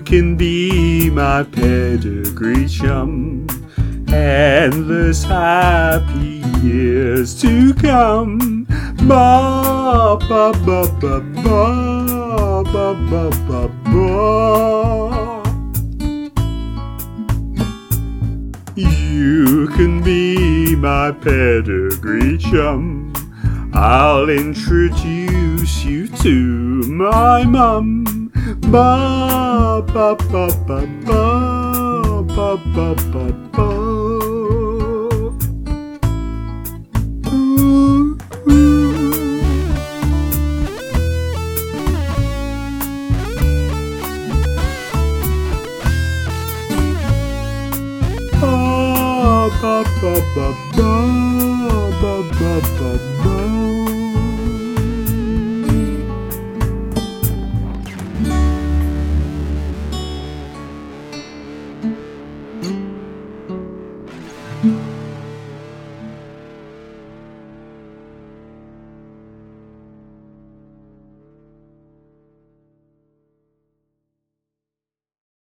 can be my pedigree chum. Endless happy years to come. Ba ba ba ba ba ba ba ba ba. You can be my pedigree chum. I'll introduce you to my mum. Ba ba ba ba ba ba ba ba ba. Ooh, ooh. Ba ba ba ba ba ba ba ba ba.